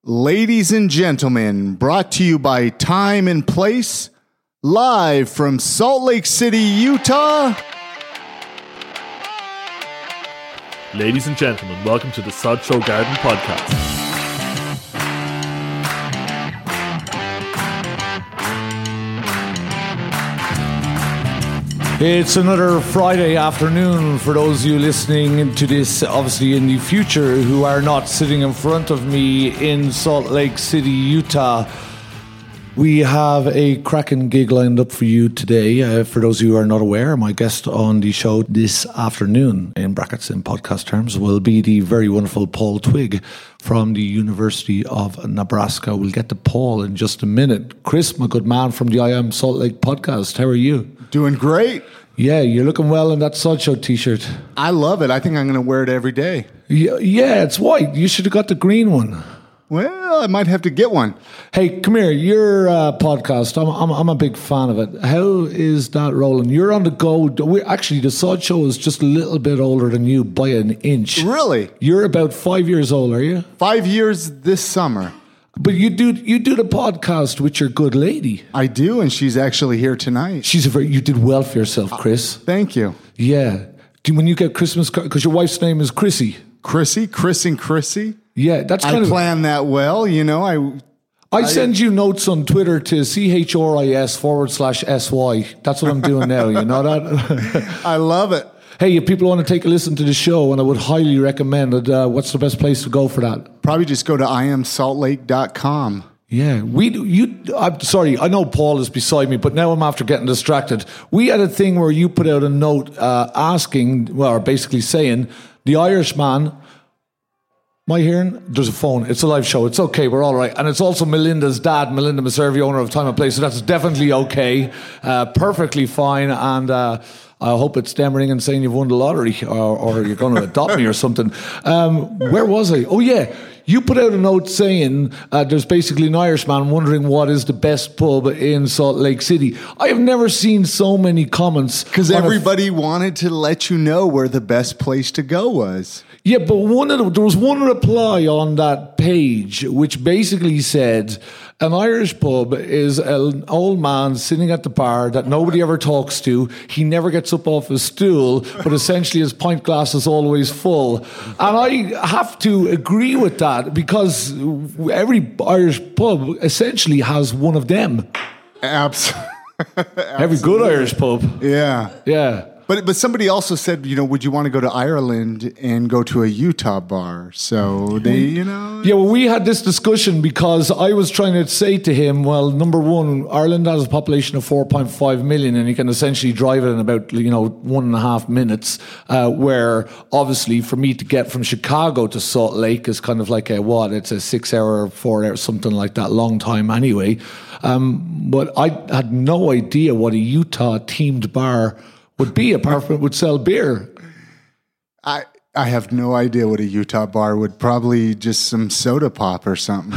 Ladies and gentlemen, brought to you by Time and Place, live from Salt Lake City, Utah. Ladies and gentlemen, welcome to the Sideshow Garden Podcast. It's another Friday afternoon for those of you listening to this, obviously in the future, who are not sitting in front of me in Salt Lake City, Utah. We have a cracking gig lined up for you today. For those of you who are not aware, my guest on the show this afternoon, in brackets in podcast terms, will be the very wonderful Paul Twigg from the University of Nebraska. We'll get to Paul in just a minute. Chris, my good man from the I Am Salt Lake podcast, how are you? Doing great. Yeah, you're looking well in that Sideshow t-shirt. I love it. I think I'm going to wear it every day. Yeah, it's white. You should have got the green one. Well, I might have to get one. Hey, come here. Your podcast, I'm a big fan of it. How is that rolling? You're on the go. Actually, the Sideshow is just a little bit older than you by an inch. Really? You're about 5 years old, are you? 5 years this summer. But you do the podcast with your good lady. I do, and she's actually here tonight. You did well for yourself, Chris. Thank you. Yeah. When you get Christmas cards, because your wife's name is Chrissy. Chris and Chrissy? Yeah, that's kind of... I planned that well, you know. I send you notes on Twitter to CHRIS/SY. That's what I'm doing now, you know that? I love it. Hey, if people want to take a listen to the show, and I would highly recommend it, what's the best place to go for that? Probably just go to iamsaltlake.com. Yeah, I'm sorry, I know Paul is beside me, but now I'm after getting distracted. We had a thing where you put out a note or basically saying, the Irishman... Am I hearing? There's a phone. It's a live show. It's okay. We're all right. And it's also Melinda's dad, Melinda Maservi, owner of Time and Place. So that's definitely okay. Perfectly fine. And I hope it's them ringing saying you've won the lottery or you're going to adopt me or something. Where was I? Oh, yeah. You put out a note saying there's basically an Irishman wondering what is the best pub in Salt Lake City. I have never seen so many comments. Because everybody wanted to let you know where the best place to go was. Yeah, but there was one reply on that page which basically said an Irish pub is an old man sitting at the bar that nobody ever talks to. He never gets up off his stool, but essentially his pint glass is always full. And I have to agree with that because every Irish pub essentially has one of them. Absolutely. Every good Irish pub. Yeah. Yeah. But somebody also said, would you want to go to Ireland and go to a Utah bar? So Yeah, well, we had this discussion because I was trying to say to him, well, number one, Ireland has a population of 4.5 million and you can essentially drive it in about, 1.5 minutes, where obviously for me to get from Chicago to Salt Lake is kind of like it's a 4 hour, something like that, long time anyway. But I had no idea what a Utah themed bar would be, apart from it would sell beer. I have no idea what a Utah bar would. Probably just some soda pop or something.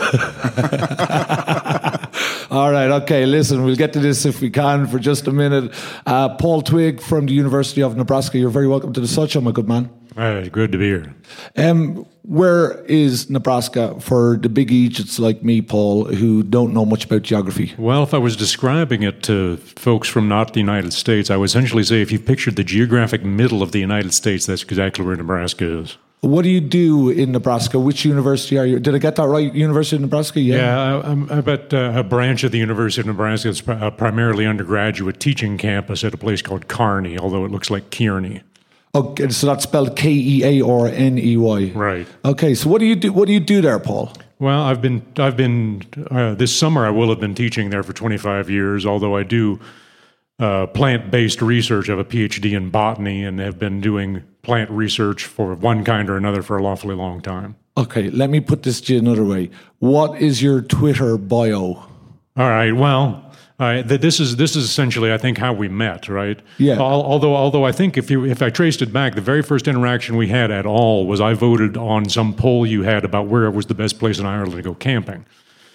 All right, okay, listen, we'll get to this if we can for just a minute. Paul Twigg from the University of Nebraska, you're very welcome to the Sideshow, my good man. All right, good to be here. Where is Nebraska for the big Egypts like me, Paul, who don't know much about geography? Well, if I was describing it to folks from not the United States, I would essentially say if you've pictured the geographic middle of the United States, that's exactly where Nebraska is. What do you do in Nebraska? Which university are you? Did I get that right? University of Nebraska? Yeah, I'm at a branch of the University of Nebraska. It's primarily undergraduate teaching campus at a place called Kearney, although it looks like Kearney. Okay, so that's spelled Keaorney. Right. Okay, so what do you do? What do you do there, Paul? Well, I've been this summer I will have been teaching there for 25 years, although I do plant-based research. I have a PhD in botany and have been doing plant research for one kind or another for an awfully long time. Okay, let me put this to you another way. What is your Twitter bio? All right, well... this is essentially, I think, how we met, right? Yeah. Although I think if I traced it back, the very first interaction we had at all was I voted on some poll you had about where it was the best place in Ireland to go camping.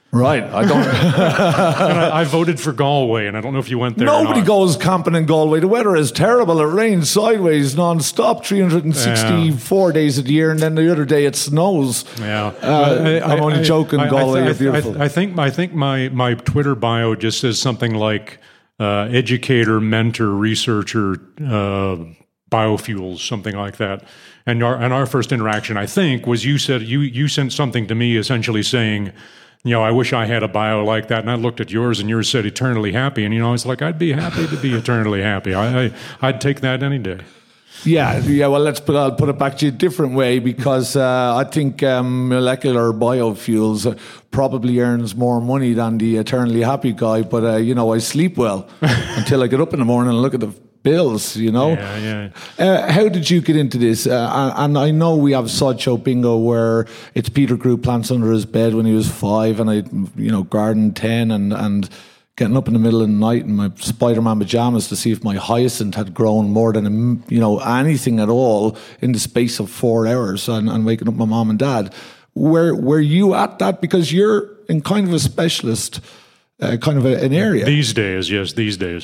Right. I don't. I voted for Galway, and I don't know if you went there. Nobody goes camping in Galway. The weather is terrible. It rains sideways non-stop 364 days of the year, and then the other day it snows. Yeah. I'm only joking, Galway. You're beautiful. I think my Twitter bio just says something like educator, mentor, researcher, biofuels, something like that. And our first interaction, I think, was you said you sent something to me essentially saying, I wish I had a bio like that. And I looked at yours, and yours said eternally happy. And, I was like, I'd be happy to be eternally happy. I'd take that any day. Yeah. Well, I'll put it back to you a different way, because I think molecular biofuels probably earns more money than the eternally happy guy. But, I sleep well until I get up in the morning and look at the bills, Yeah. How did you get into this? And I know we have Sideshow Bingo where it's Peter grew plants under his bed when he was 5, and I, garden 10, and getting up in the middle of the night in my Spider-Man pajamas to see if my hyacinth had grown more than, anything at all in the space of 4 hours, and waking up my mom and dad. Were you at that? Because you're in kind of a specialist, kind of an area. These days, yes, these days.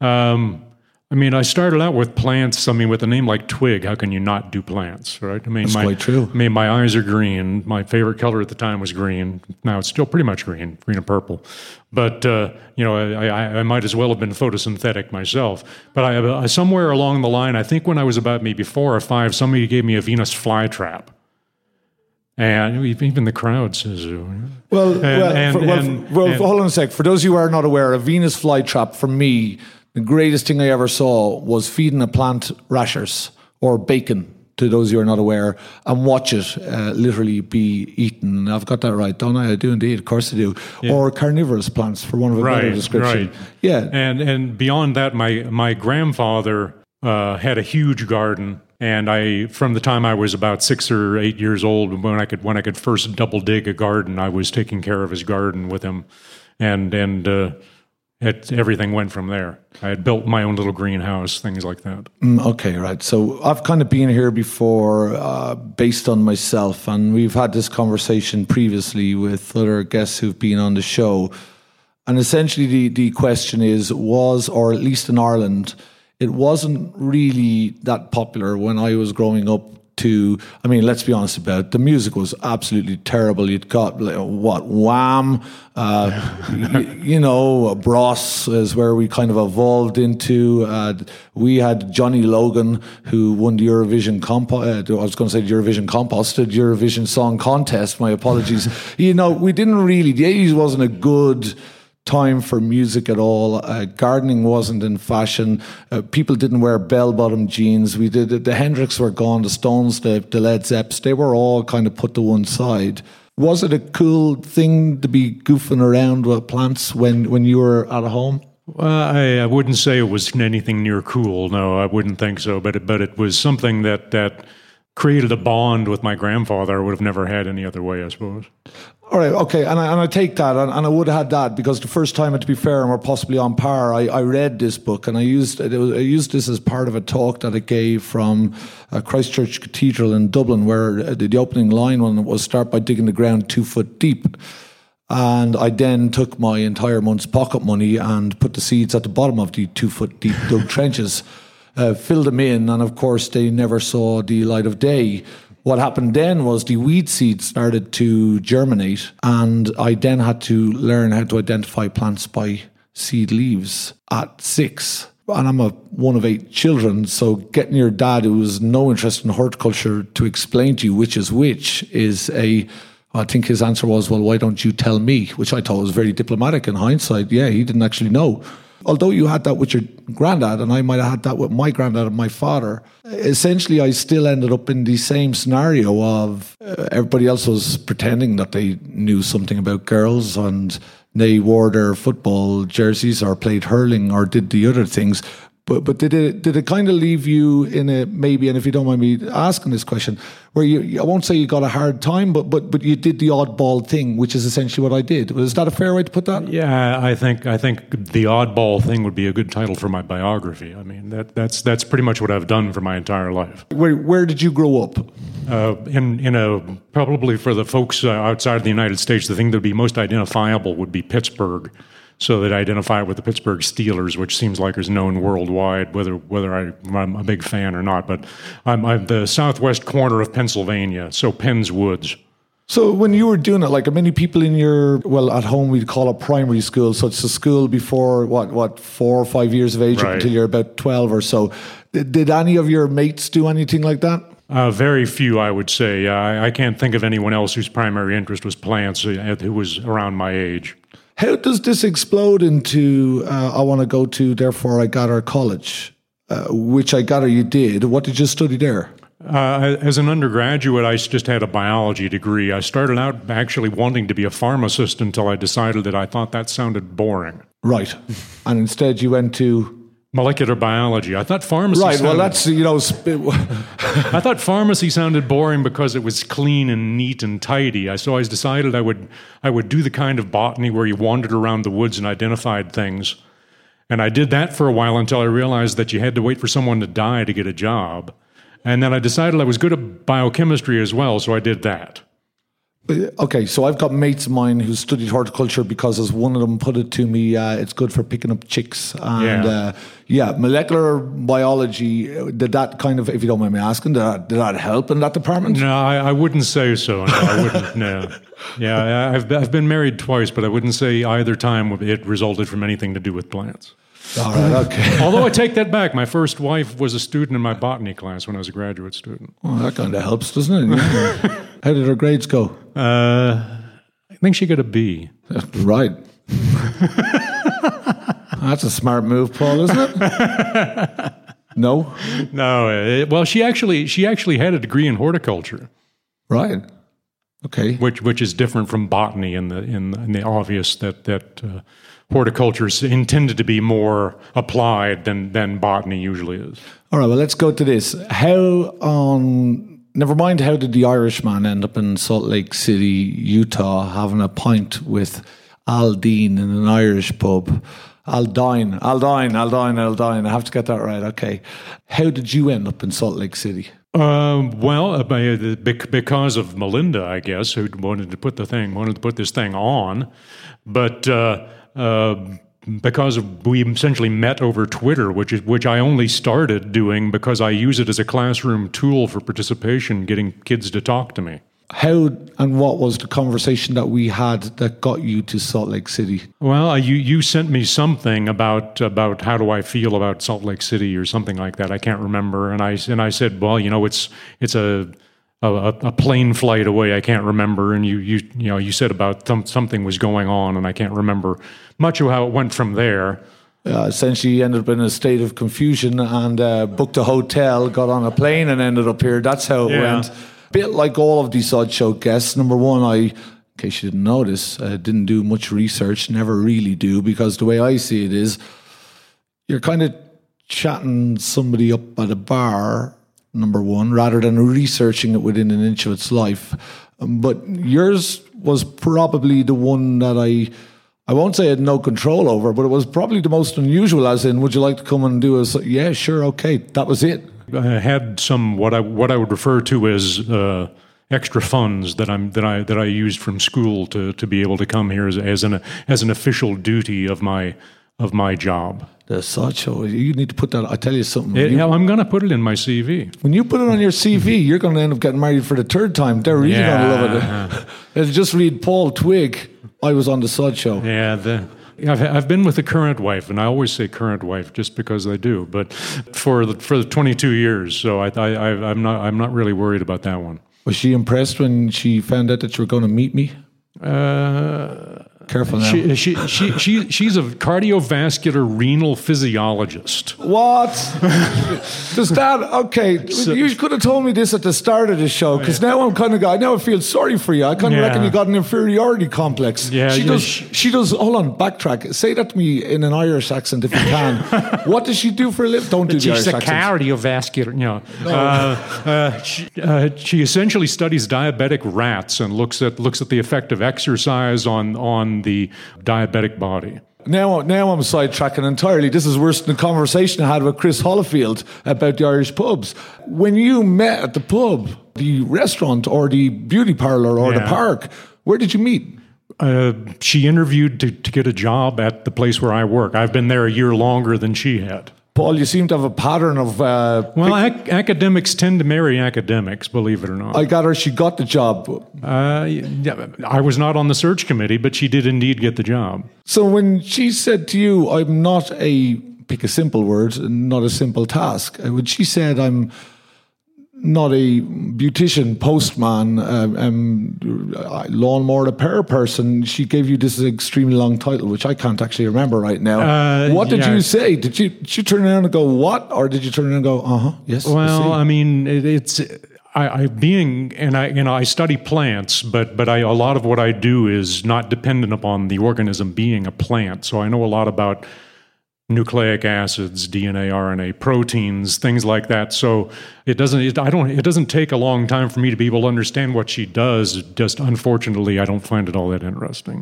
I started out with plants. With a name like Twig, how can you not do plants, right? That's quite true. My eyes are green. My favorite color at the time was green. Now it's still pretty much green and purple. But, I might as well have been photosynthetic myself. But I somewhere along the line, I think when I was about maybe 4 or 5, somebody gave me a Venus flytrap. And even the crowd says, hold on a sec. For those of you who are not aware, a Venus flytrap for me, the greatest thing I ever saw was feeding a plant rashers or bacon, to those who are not aware, and watch it literally be eaten. I've got that right, don't I? I do indeed, of course I do. Yeah. Or carnivorous plants, for one of a better description. Right. Yeah. And beyond that, my grandfather had a huge garden. And from the time I was about 6 or 8 years old, when I could first double dig a garden, I was taking care of his garden with him, and everything went from there. I had built my own little greenhouse, things like that. Okay, right. So I've kind of been here before, based on myself, and we've had this conversation previously with other guests who've been on the show. And essentially, the question is, or at least in Ireland, it wasn't really that popular when I was growing up. Let's be honest about it. The music was absolutely terrible. You'd got Wham, Bros is where we kind of evolved into. We had Johnny Logan, who won the Eurovision the Eurovision Song Contest. My apologies. We didn't really. The 80s wasn't a good time for music at all. Gardening wasn't in fashion. People didn't wear bell-bottom jeans. The Hendrix were gone, the Stones, the Led Zepps, they were all kind of put to one side. Was it a cool thing to be goofing around with plants when you were at home? Well, I wouldn't say it was anything near cool. No, I wouldn't think so. But it was something that created a bond with my grandfather I would have never had any other way, I suppose. All right, okay, and I take that, and I would have had that, because the first time, to be fair, and we're possibly on par, I read this book, and I used this as part of a talk that I gave from Christchurch Cathedral in Dublin, where the opening line was start by digging the ground 2 foot deep. And I then took my entire month's pocket money and put the seeds at the bottom of the 2 foot deep dug trenches, filled them in, and of course they never saw the light of day. What happened then was the weed seeds started to germinate, and I then had to learn how to identify plants by seed leaves at 6. And I'm one of 8 children, so getting your dad, who has no interest in horticulture, to explain to you which is which I think his answer was, well, why don't you tell me? Which I thought was very diplomatic in hindsight. Yeah, he didn't actually know. Although you had that with your granddad, and I might have had that with my granddad and my father, essentially I still ended up in the same scenario of everybody else was pretending that they knew something about girls, and they wore their football jerseys or played hurling or did the other things. But did it kind of leave you in a, maybe, and if you don't mind me asking this question, where I won't say you got a hard time, but you did the oddball thing, which is essentially what I did. Was that a fair way to put that? Yeah, I think the oddball thing would be a good title for my biography. I mean, that's pretty much what I've done for my entire life. Where did you grow up? Probably for the folks outside of the United States, the thing that would be most identifiable would be Pittsburgh. So that I identify it with the Pittsburgh Steelers, which seems like is known worldwide, whether I'm a big fan or not. But I'm the southwest corner of Pennsylvania, so Penns Woods. So when you were doing it, like many people in your, well, at home we'd call it primary school, so it's a school before, what 4 or 5 years of age, right, up until you're about 12 or so. Did any of your mates do anything like that? Very few, I would say. I can't think of anyone else whose primary interest was plants who was around my age. How does this explode into, I want to go to, therefore I gather, college, which I gather you did. What did you study there? As an undergraduate, I just had a biology degree. I started out actually wanting to be a pharmacist until I decided that I thought that sounded boring. Right. And instead you went to... molecular biology. I thought pharmacy right, sounded... well, that's, I thought pharmacy sounded boring because it was clean and neat and tidy. So I decided I would do the kind of botany where you wandered around the woods and identified things. And I did that for a while until I realized that you had to wait for someone to die to get a job. And then I decided I was good at biochemistry as well, so I did that. Okay, so I've got mates of mine who studied horticulture because, as one of them put it to me, it's good for picking up chicks. And molecular biology, did that kind of, if you don't mind me asking, did that help in that department? No, I wouldn't say so. No, I wouldn't, no. Yeah, I've been married twice, but I wouldn't say either time it resulted from anything to do with plants. All right, okay. Although I take that back, my first wife was a student in my botany class when I was a graduate student. Well, that kind of helps, doesn't it? How did her grades go? I think she got a B. Right. That's a smart move, Paul, isn't it? No? No. Well, she actually had a degree in horticulture. Right. Okay. Which is different from botany in the obvious that horticulture is intended to be more applied than botany usually is. All right, well, let's go to this. Never mind how did the Irishman end up in Salt Lake City, Utah, having a pint with Al Dean in an Irish pub. Aldine. I have to get that right. Okay. How did you end up in Salt Lake City? Because of Melinda, I guess, who wanted to put this thing on, but because we essentially met over Twitter, which I only started doing because I use it as a classroom tool for participation, getting kids to talk to me. How and what was the conversation that we had that got you to Salt Lake City? Well, you sent me something about how do I feel about Salt Lake City or something like that. I can't remember, and I said, well, it's a plane flight away. I can't remember, and you said about something was going on, and I can't remember much of how it went from there. Essentially, ended up in a state of confusion and booked a hotel, got on a plane, and ended up here. That's how it went. Bit like all of these Odd Show guests. Number one, in case you didn't notice, didn't do much research, never really do, because the way I see it is, you're kind of chatting somebody up at a bar, number one, rather than researching it within an inch of its life. But yours was probably the one that I won't say I had no control over, but it was probably the most unusual, as in, would you like to come and do a... Yeah, sure, okay, that was it. I had some what I would refer to as extra funds that I used from school to be able to come here as an official duty of my job. The Sod Show. You need to put that. I tell you something. I'm going to put it in my CV. When you put it on your CV, you're going to end up getting married for the third time. They're really going to love it. Just read Paul Twigg. I was on the Sod Show. Yeah. I've been with the current wife, and I always say current wife just because I do. But for the 22 years, so I'm not really worried about that one. Was she impressed when she found out that you were going to meet me? Careful now. She's a cardiovascular renal physiologist. What? Does that, okay, you could have told me this at the start of the show, because now I'm kind of, now I feel sorry for you. I kind of reckon you got an inferiority complex. Yeah, she does, hold on, backtrack. Say that to me in an Irish accent if you can. What does she do for a living? Don't do the Irish accent. She's a cardiovascular, she essentially studies diabetic rats and looks at the effect of exercise on the diabetic body. Now I'm sidetracking entirely. This is worse than the conversation I had with Chris Hollifield about the Irish pubs. When you met at the pub, the restaurant or the beauty parlour or the park, where did you meet? She interviewed to get a job at the place where I work. I've been there a year longer than she had. Paul, you seem to have a pattern of... academics tend to marry academics, believe it or not. I got her, she got the job. I was not on the search committee, but she did indeed get the job. So when she said to you, I'm not pick a simple word, not a simple task, when she said, I'm not a beautician, postman, lawnmower repair person, she gave you this extremely long title, which I can't actually remember right now. What did you say? Did you turn around and go, what? Or did you turn around and go, yes? Well, I mean, I study plants, but a lot of what I do is not dependent upon the organism being a plant. So I know a lot about nucleic acids, DNA, RNA, proteins, things like that. So it doesn't take a long time for me to be able to understand what she does. Just unfortunately, I don't find it all that interesting.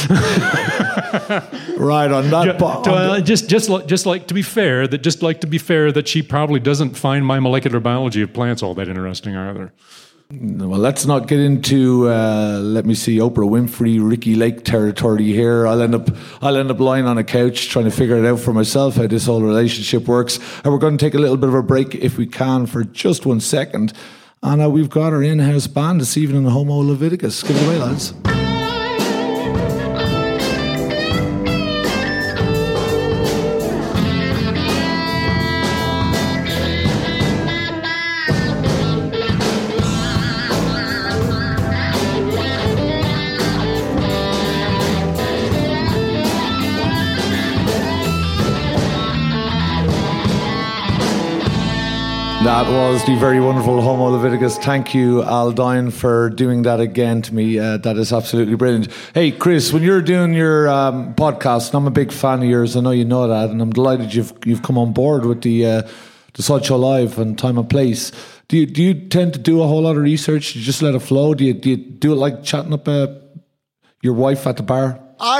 Right on that. Just like to be fair that she probably doesn't find my molecular biology of plants all that interesting either. Well, let's not get into let me see, Oprah Winfrey, Ricky Lake territory here. I'll end up lying on a couch trying to figure it out for myself how this whole relationship works. And we're going to take a little bit of a break if we can for just 1 second. And we've got our in-house band this evening, Homo Leviticus. Give it away, lads. That was the very wonderful Homo Leviticus. Thank you, Aldine, for doing that again to me. That is absolutely brilliant. Hey, Chris, when you're doing your podcast, and I'm a big fan of yours, I know you know that, and I'm delighted you've come on board with the Sideshow Live and Time and Place. Do you tend to do a whole lot of research? Do you just let it flow? Do you do it like chatting up your wife at the bar?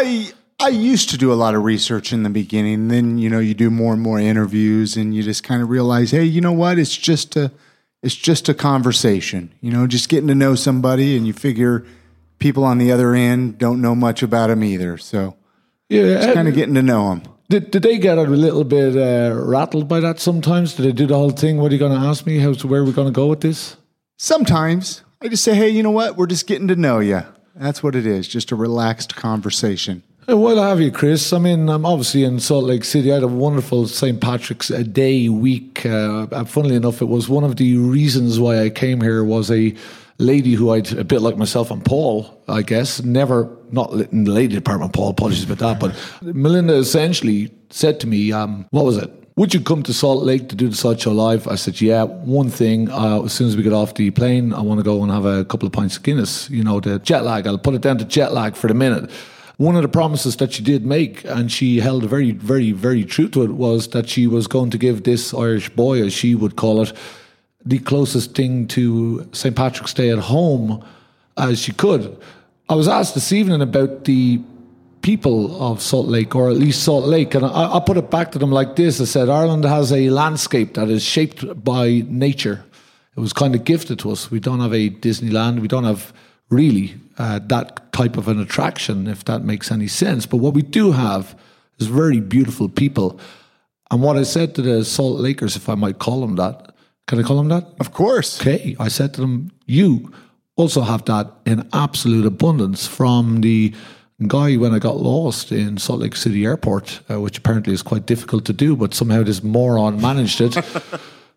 I used to do a lot of research in the beginning. Then, you do more and more interviews and you just kind of realize, hey, you know what? It's just a conversation, just getting to know somebody, and you figure people on the other end don't know much about them either. So just kind of getting to know them. Did they get a little bit rattled by that sometimes? Did they do the whole thing? What are you going to ask me? Where are we going to go with this? Sometimes I just say, hey, you know what? We're just getting to know you. That's what it is. Just a relaxed conversation. Well, I have you, Chris. I mean, I'm obviously in Salt Lake City. I had a wonderful St. Patrick's Day week. Funnily enough, it was one of the reasons why I came here was a lady who I'd, a bit like myself and Paul, I guess, not in the lady department, Paul, apologies about that, but Melinda essentially said to me, what was it? Would you come to Salt Lake to do the Sideshow Live? I said, yeah, one thing, as soon as we get off the plane, I want to go and have a couple of pints of Guinness. The jet lag, I'll put it down to jet lag for the minute. One of the promises that she did make, and she held very, very, very true to it, was that she was going to give this Irish boy, as she would call it, the closest thing to St. Patrick's Day at home as she could. I was asked this evening about the people of Salt Lake, or at least Salt Lake, and I put it back to them like this. I said, Ireland has a landscape that is shaped by nature. It was kind of gifted to us. We don't have a Disneyland. We don't have really that type of an attraction, if that makes any sense. But what we do have is very beautiful people. And what I said to the Salt Lakers, if I might call them that, can I call them that? Of course. Okay. I said to them, you also have that in absolute abundance. From the guy when I got lost in Salt Lake City Airport, which apparently is quite difficult to do, but somehow this moron managed it.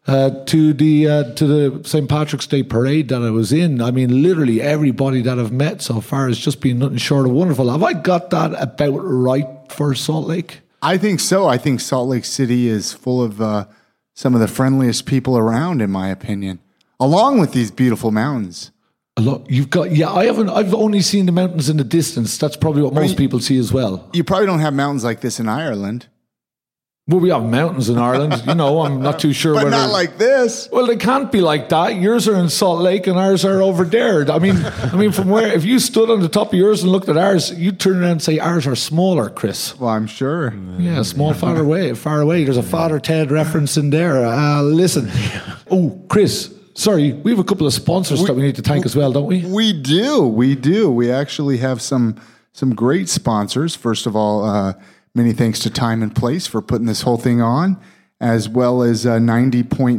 to the St. Patrick's Day parade that I was in. I mean, literally everybody that I've met so far has just been nothing short of wonderful. Have I got that about right for Salt Lake? I think so. I think Salt Lake City is full of some of the friendliest people around, in my opinion, along with these beautiful mountains. Look, I've only seen the mountains in the distance. That's probably what most people see as well. You probably don't have mountains like this in Ireland. Well, we have mountains in Ireland. I'm not too sure But whether... not like this. Well, they can't be like that. Yours are in Salt Lake and ours are over there. I mean, from where... If you stood on the top of yours and looked at ours, you'd turn around and say ours are smaller, Chris. Well, I'm sure. Yeah, far away. There's a Father Ted reference in there. Listen. Oh, Chris, sorry, we have a couple of sponsors that we need to thank as well, don't we? We do. We actually have some great sponsors. First of all, many thanks to Time and Place for putting this whole thing on, as well as 90.9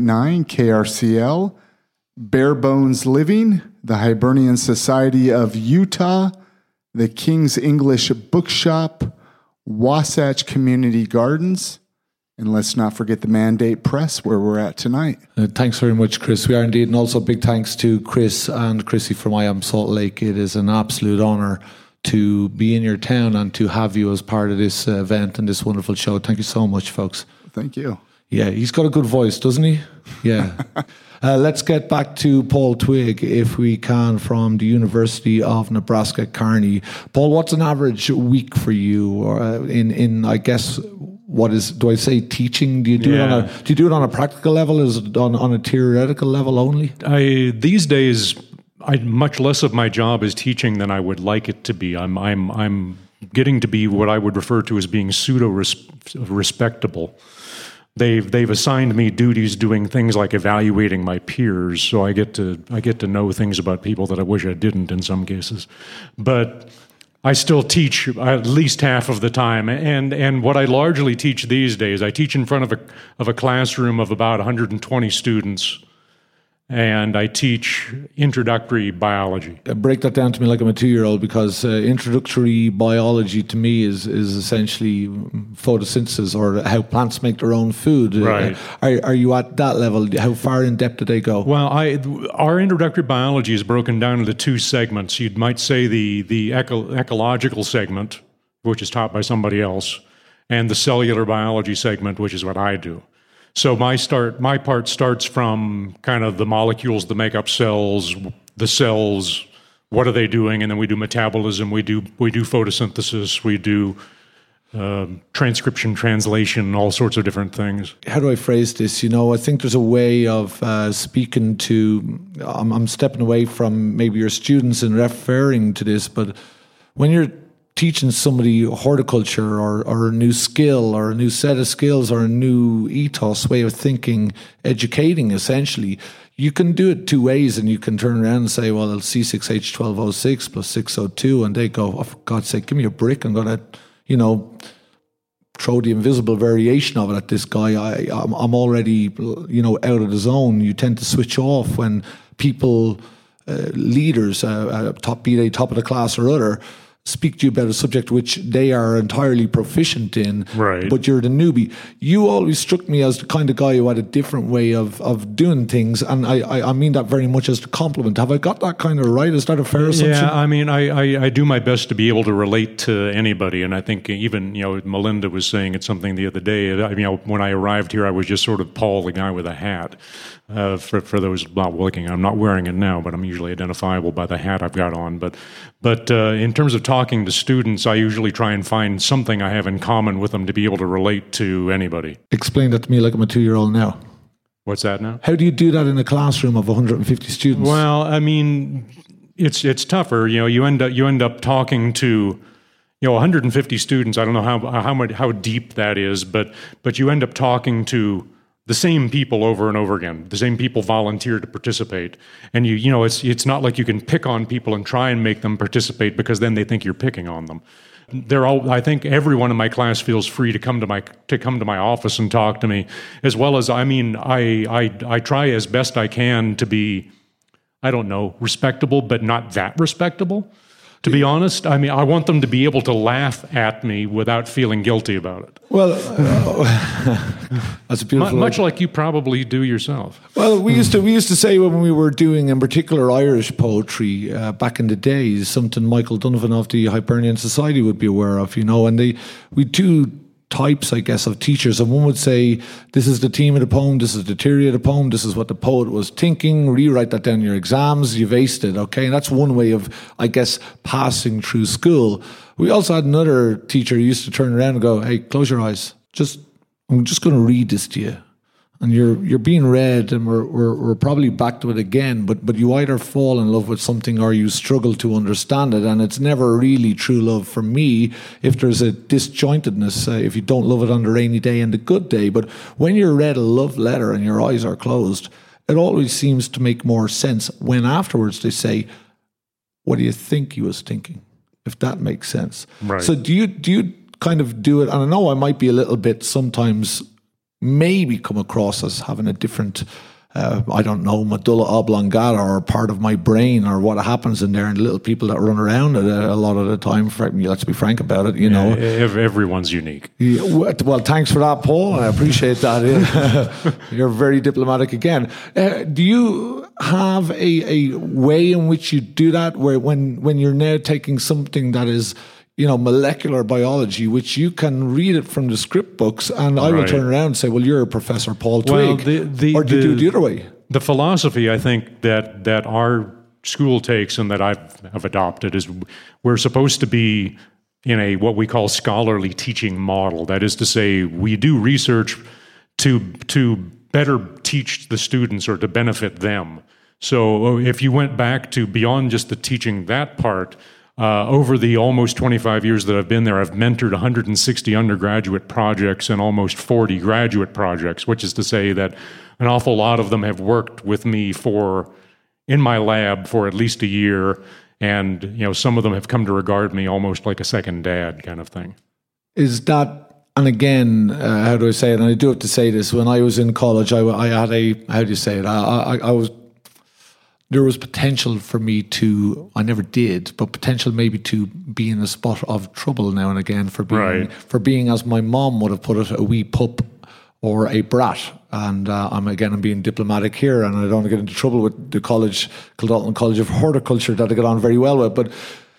KRCL, Bare Bones Living, the Hibernian Society of Utah, the King's English Bookshop, Wasatch Community Gardens, and let's not forget the Mandate Press, where we're at tonight. Thanks very much, Chris. We are indeed. And also big thanks to Chris and Chrissy from I Am Salt Lake. It is an absolute honour to be in your town and to have you as part of this event and this wonderful show. Thank you so much, folks. Thank you. Yeah, he's got a good voice, doesn't he? Yeah. Let's get back to Paul Twigg, if we can, from the University of Nebraska, Kearney. Paul, what's an average week for you in I guess, do I say teaching? Do you do it on a practical level? Is it on a theoretical level only? These days, much less of my job is teaching than I would like it to be. I'm getting to be what I would refer to as being pseudo-respectable. They've assigned me duties doing things like evaluating my peers, so I get to know things about people that I wish I didn't in some cases. But I still teach at least half of the time, and what I largely teach these days, I teach in front of a classroom of about 120 students. And I teach introductory biology. Break that down to me like I'm a 2-year-old, because introductory biology to me is essentially photosynthesis, or how plants make their own food. Right. Are you at that level? How far in depth do they go? Well, our introductory biology is broken down into 2 segments. You might say the ecological segment, which is taught by somebody else, and the cellular biology segment, which is what I do. So my part starts from kind of the molecules that make up cells, the cells, what are they doing, and then we do metabolism, we do photosynthesis, we do transcription, translation, all sorts of different things. How do I phrase this? I think there's a way of speaking to. I'm stepping away from maybe your students and referring to this, but when you're teaching somebody horticulture or a new skill or a new set of skills or a new ethos, way of thinking, educating essentially, you can do it 2 ways, and you can turn around and say, well, it's C6H12O6 plus 6O2, and they go, oh, for God's sake, give me a brick, I'm going to, throw the invisible variation of it at this guy. I'm already, out of the zone. You tend to switch off when people, leaders, top of the class or other, speak to you about a subject which they are entirely proficient in, right, but you're the newbie. You always struck me as the kind of guy who had a different way of doing things, and I mean that very much as a compliment. Have I got that kind of right? Is that a fair assumption? Yeah, I mean, I do my best to be able to relate to anybody, and I think even, Melinda was saying it something the other day. When I arrived here, I was just sort of Paul, the guy with a hat. For those not looking, I'm not wearing it now, but I'm usually identifiable by the hat I've got on. But in terms of talking to students, I usually try and find something I have in common with them to be able to relate to anybody. Explain that to me like I'm a 2-year-old now. What's that now? How do you do that in a classroom of 150 students? Well, I mean, it's tougher. You end up talking to 150 students. I don't know how deep that is, but you end up talking to the same people over and over again. The same people volunteer to participate, and it's not like you can pick on people and try and make them participate, because then they think you're picking on them. I think everyone in my class feels free to come to my office and talk to me, as well as I try as best I can to be, respectable, but not that respectable. To be honest, I mean, I want them to be able to laugh at me without feeling guilty about it. Well, that's a beautiful. Much like you probably do yourself. Well, we used to say when we were doing, in particular, Irish poetry back in the days, something Michael Donovan of the Hibernian Society would be aware of, and we do types, I guess, of teachers, and one would say, this is the theme of the poem, this is the theory of the poem, this is what the poet was thinking, rewrite that down in your exams, you've aced it, okay? And that's one way of, I guess, passing through school. We also had another teacher who used to turn around and go, hey, close your eyes, I'm just going to read this to you. And you're being read, and we're probably back to it again, but you either fall in love with something or you struggle to understand it, and it's never really true love for me if there's a disjointedness, if you don't love it on the rainy day and the good day. But when you're read a love letter and your eyes are closed, it always seems to make more sense when afterwards they say, what do you think he was thinking? If that makes sense. Right. So do you kind of do it, and I know I might be a little bit sometimes maybe come across as having a different, I don't know, medulla oblongata or part of my brain or what happens in there, and the little people that run around it a lot of the time. Let's be frank about it, know. Everyone's unique. Yeah, well, thanks for that, Paul. I appreciate that. You're very diplomatic again. Do you have a way in which you do that, where when you're now taking something that is, molecular biology, which you can read it from the script books, and I will turn around and say, well, you're Professor Paul Twigg. Or do you do it the other way? The philosophy, I think, that our school takes and that I've adopted is we're supposed to be in a what we call scholarly teaching model. That is to say, we do research to better teach the students or to benefit them. So if you went back to beyond just the teaching that part, over the almost 25 years that I've been there, I've mentored 160 undergraduate projects and almost 40 graduate projects, which is to say that an awful lot of them have worked with me in my lab for at least a year, and some of them have come to regard me almost like a second dad kind of thing. Is that, and again, how do I say it? And I do have to say this, when I was in college, I had how do you say it? There was potential for me to, I never did, but potential maybe to be in a spot of trouble now and again for being, as my mom would have put it, a wee pup or a brat. And I'm being diplomatic here, and I don't want to get into trouble with the college, Kildalton College of Horticulture, that I get on very well with. But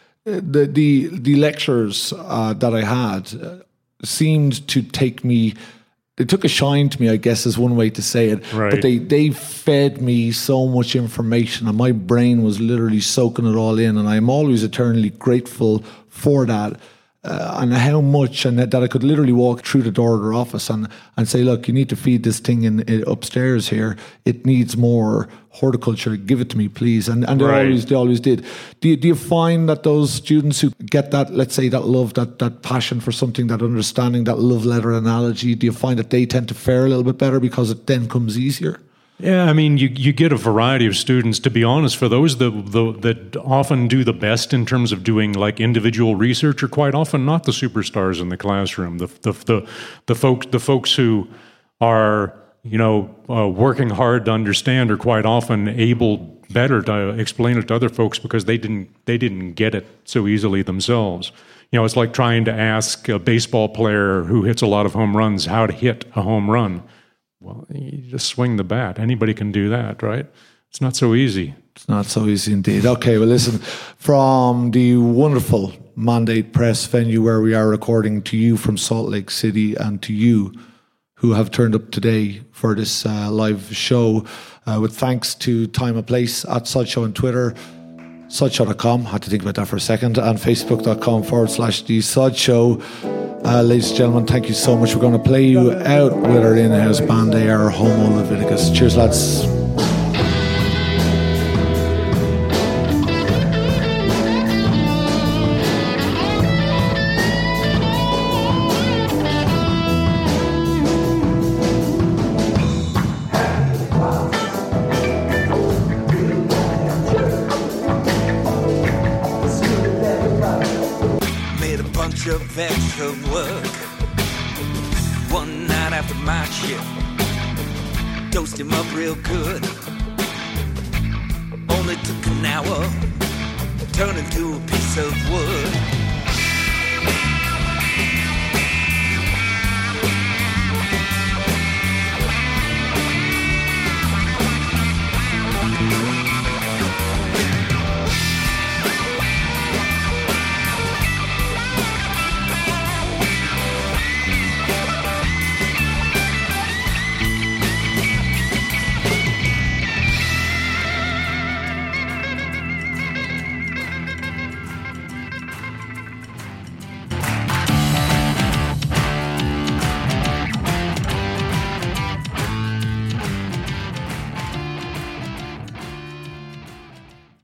the lectures that I had seemed to take me. They took a shine to me, I guess, is one way to say it. Right. But they fed me so much information, and my brain was literally soaking it all in. And I'm always eternally grateful for that. And how much, and that I could literally walk through the door of their office and say, look, you need to feed this thing in upstairs here. It needs more horticulture. Give it to me, please. And they always did. Do you find that those students who get that, let's say, that love, that passion for something, that understanding, that love letter analogy, do you find that they tend to fare a little bit better because it then comes easier? Yeah, I mean, you get a variety of students. To be honest, for those that often do the best in terms of doing like individual research, are quite often not the superstars in the classroom. The folks who are working hard to understand are quite often able better to explain it to other folks because they didn't get it so easily themselves. It's like trying to ask a baseball player who hits a lot of home runs how to hit a home run. Well, you just swing the bat. Anybody can do that, right? It's not so easy. It's not so easy indeed. Okay, well, listen, from the wonderful Mandate Press venue where we are recording, to you from Salt Lake City, and to you who have turned up today for this live show, with thanks to Time and Place at Sudshow on Twitter, sudshow.com, had to think about that for a second, and facebook.com/The Sudshow. Ladies and gentlemen, thank you so much. We're going to play you out with our in-house band. They are Homo Leviticus. Cheers, lads. Of extra work one night after my shift, dosed him up real good. Only took an hour, turn into a piece of wood.